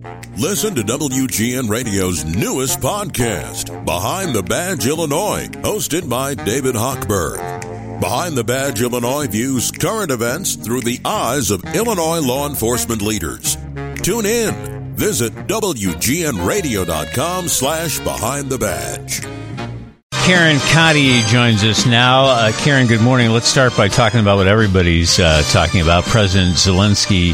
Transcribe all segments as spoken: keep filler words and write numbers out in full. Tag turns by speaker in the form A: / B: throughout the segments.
A: Listen to W G N Radio's newest podcast, Behind the Badge Illinois, hosted by David Hochberg. Behind the Badge Illinois views current events through the eyes of Illinois law enforcement leaders. Tune in. Visit W G N radio dot com slash behind the badge.
B: Karen Cotty joins us now. Uh, Karen, good morning. Let's start by talking about what everybody's uh, talking about. President Zelensky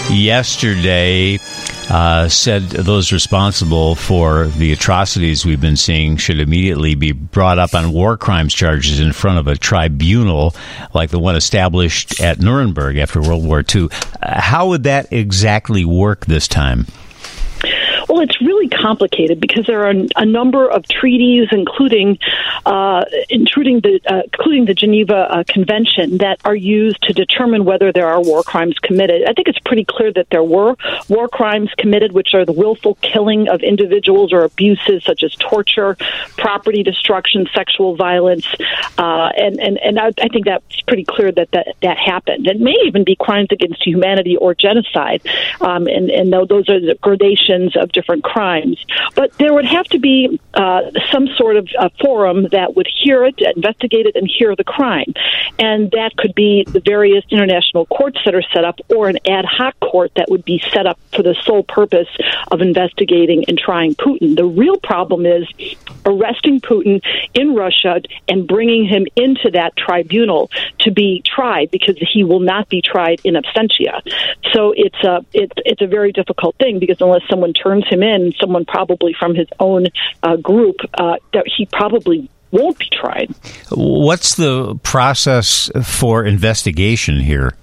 B: yesterday uh, said those responsible for the atrocities we've been seeing should immediately be brought up on war crimes charges in front of a tribunal like the one established at Nuremberg after World War Two. Uh, how would that exactly work this time?
C: Well, it's really complicated because there are a number of treaties, including uh, including the uh, including the Geneva uh, Convention, that are used to determine whether there are war crimes committed. I think it's pretty clear that there were war crimes committed, which are the willful killing of individuals or abuses such as torture, property destruction, sexual violence, uh, and and and I, I think that's pretty clear that, that that happened. It may even be crimes against humanity or genocide, um, and and those are the gradations of different crimes. But there would have to be uh, some sort of uh, forum that would hear it, investigate it, and hear the crime. And that could be the various international courts that are set up, or an ad hoc court that would be set up for the sole purpose of investigating and trying Putin. The real problem is arresting Putin in Russia and bringing him into that tribunal to be tried, because he will not be tried in absentia. So it's a, it's, it's a very difficult thing, because unless someone turns him in, someone probably from his own uh, group, uh, that he probably won't be tried.
B: What's the process for investigation here?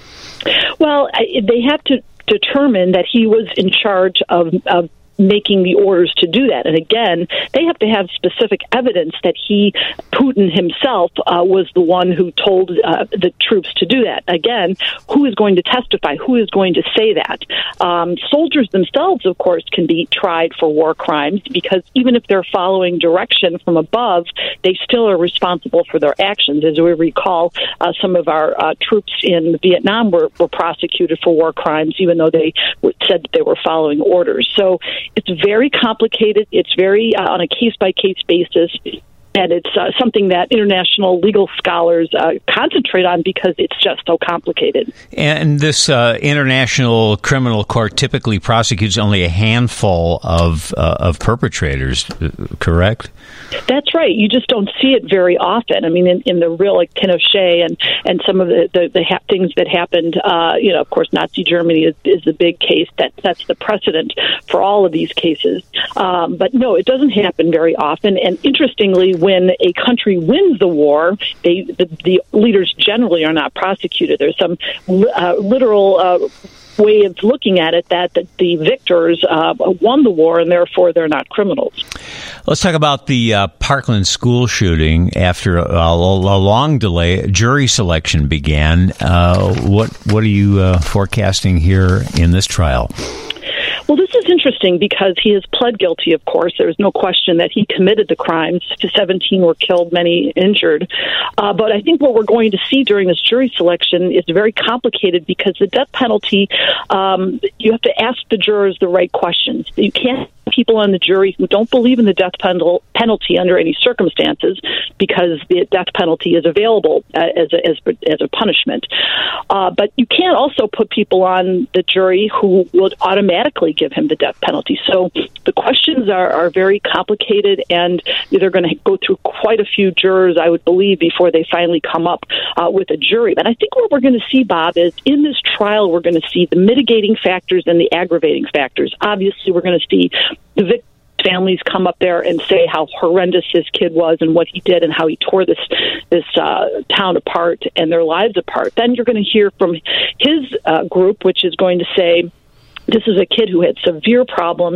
C: Well, I, they have to determine that he was in charge of, of making the orders to do that. And again, they have to have specific evidence that he, Putin himself, uh, was the one who told uh, the troops to do that. Again, who is going to testify? Who is going to say that? Um, soldiers themselves, of course, can be tried for war crimes, because even if they're following direction from above, they still are responsible for their actions. As we recall, uh, some of our uh, troops in Vietnam were, were prosecuted for war crimes, even though they said that they were following orders. So it's very complicated. It's very uh, on a case-by-case basis. And it's uh, something that international legal scholars uh, concentrate on, because it's just so complicated.
B: And this uh, international criminal court typically prosecutes only a handful of uh, of perpetrators, correct?
C: That's right. You just don't see it very often. I mean, in, in the real, like Pinochet and, and some of the, the, the ha- things that happened, uh, you know, of course, Nazi Germany is, is the big case that sets the precedent for all of these cases. Um, but no, it doesn't happen very often. And interestingly, when a country wins the war, they the, the leaders generally are not prosecuted. There's some uh, literal uh, way of looking at it that, that the victors uh, won the war, and therefore they're not criminals.
B: Let's talk about the uh, Parkland school shooting. After a, a, a long delay, jury selection began. Uh, what what are you uh, forecasting here in this trial?
C: Well, this is interesting because he has pled guilty, of course. There's no question that he committed the crimes. seventeen were killed, many injured. Uh, but I think what we're going to see during this jury selection is very complicated, because the death penalty, um, you have to ask the jurors the right questions. You can't have people on the jury who don't believe in the death penalty under any circumstances, because the death penalty is available uh, as, a, as, as a punishment. Uh, but you can't also put people on the jury who would automatically give him the death penalty. So the questions are, are very complicated, and they're going to go through quite a few jurors, I would believe, before they finally come up uh, with a jury. But I think what we're going to see, Bob, is in this trial, we're going to see the mitigating factors and the aggravating factors. Obviously, we're going to see the victim families come up there and say how horrendous this kid was and what he did and how he tore this this uh, town apart and their lives apart. Then you're going to hear from his uh, group, which is going to say, this is a kid who had severe problems.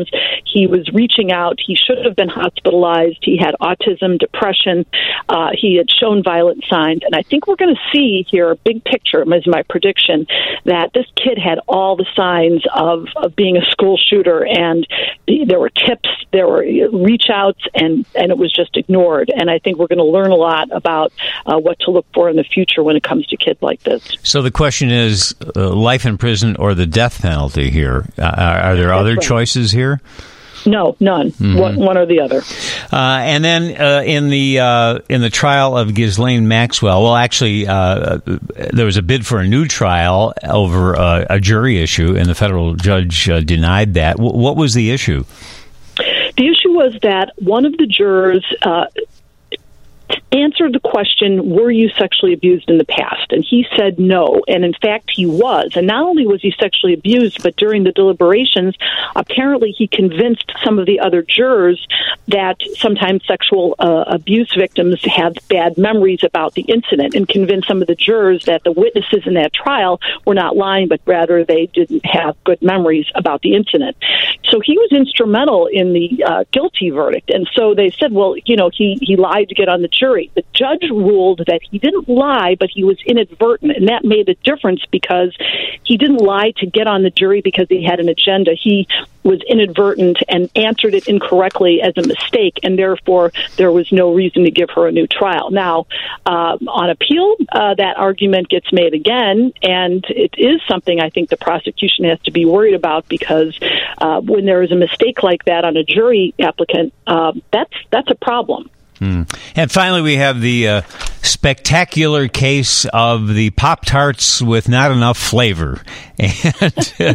C: He was reaching out. He should have been hospitalized. He had autism, depression. Uh, he had shown violent signs. And I think we're going to see here, a big picture is my prediction, that this kid had all the signs of, of being a school shooter. And there were tips, there were reach outs, and, and it was just ignored. And I think we're going to learn a lot about uh, what to look for in the future when it comes to kids like this.
B: So the question is uh, life in prison or the death penalty here? Uh, are there other
C: right.
B: choices here?
C: No, none. Mm-hmm. One, one or the other.
B: Uh, and then uh, in the uh, in the trial of Ghislaine Maxwell, well, actually, uh, there was a bid for a new trial over uh, a jury issue, and the federal judge uh, denied that. W- what was the issue?
C: The issue was that one of the jurors uh, answered the question, were you sexually abused in the past? And he said no. And in fact, he was. And not only was he sexually abused, but during the deliberations, apparently he convinced some of the other jurors that sometimes sexual uh, abuse victims have bad memories about the incident, and convinced some of the jurors that the witnesses in that trial were not lying, but rather they didn't have good memories about the incident. So he was instrumental in the uh, guilty verdict. And so they said, well, you know, he, he lied to get on the jury. The judge ruled that he didn't lie, but he was inadvertent, and that made a difference because he didn't lie to get on the jury because he had an agenda. He was inadvertent and answered it incorrectly as a mistake, and therefore there was no reason to give her a new trial. Now, uh, on appeal, uh, that argument gets made again, and it is something I think the prosecution has to be worried about, because uh, when there is a mistake like that on a jury applicant, uh, that's that's a problem.
B: Hmm. And finally, we have the uh, spectacular case of the Pop-Tarts with not enough flavor. And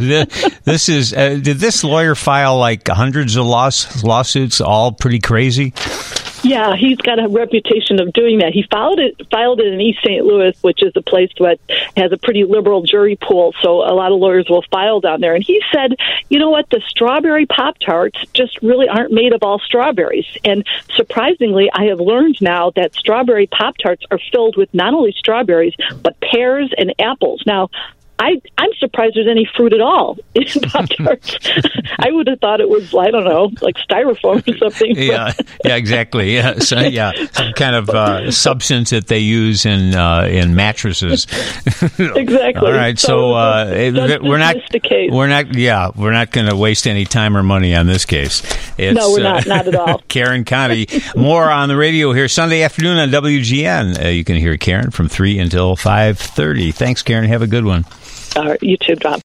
B: this is, uh, did this lawyer file like hundreds of laws, lawsuits, all pretty crazy?
C: Yeah, he's got a reputation of doing that. He filed it filed it in East Saint Louis, which is a place that has a pretty liberal jury pool, so a lot of lawyers will file down there. And he said, you know what, the strawberry Pop-Tarts just really aren't made of all strawberries. And surprisingly, I have learned now that strawberry Pop-Tarts are filled with not only strawberries, but pears and apples. Now, I, I'm surprised there's any fruit at all in Pop-Tarts. I would have thought it was, I don't know, like styrofoam or something.
B: Yeah, yeah, exactly. Yeah, so, yeah, some kind of uh, substance that they use in uh, in mattresses.
C: Exactly.
B: All right, so, so uh, it, we're not, we're not, yeah, we're not going to waste any time or money on this case. It's,
C: no, we're not, uh, not at all.
B: Karen Conti, more on the radio here Sunday afternoon on W G N. Uh, you can hear Karen from three until five thirty. Thanks, Karen. Have a good one.
C: All right, you too, John.